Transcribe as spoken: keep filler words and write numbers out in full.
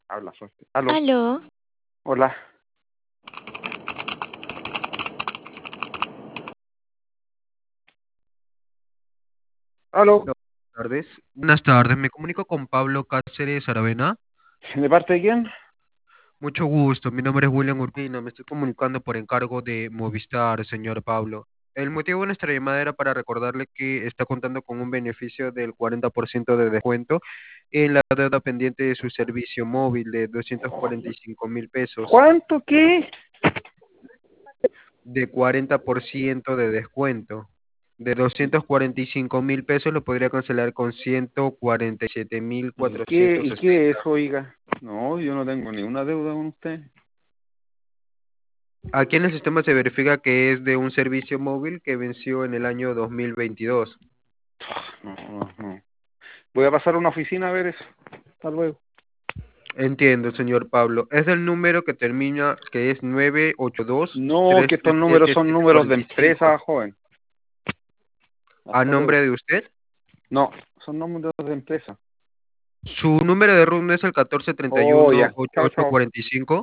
Habla fuerte. Aló. Aló, Hola. Aló. Buenas tardes. Buenas tardes, me comunico con Pablo Cáceres Aravena. ¿De parte de quién? Mucho gusto, mi nombre es William Urbina, me estoy comunicando por encargo de Movistar, señor Pablo. El motivo de nuestra llamada era para recordarle que está contando con un beneficio del cuarenta por ciento de descuento en la deuda pendiente de su servicio móvil de doscientos cuarenta y cinco mil pesos, ¿Cuánto qué? de cuarenta por ciento de descuento. De doscientos cuarenta y cinco mil pesos lo podría cancelar con ciento cuarenta y siete mil ¿Y qué, cuatrocientos y qué es, sesenta. oiga? No, yo no tengo ninguna deuda con usted. Aquí en el sistema se verifica que es de un servicio móvil que venció en el año dos mil veintidós. No, no, no. Voy a pasar a una oficina a ver eso. Hasta luego. Entiendo, señor Pablo. Es el número que termina, que es nueve ocho dos, No, que tres estos tres números siete son siete números cuatro de cinco. empresa, joven. ¿A Hasta nombre luego. de usted? No, son números de empresa. ¿Su número de RUN es el catorce treinta y Oh, uno ya. ochenta y Chao, ocho chao. cuarenta y cinco?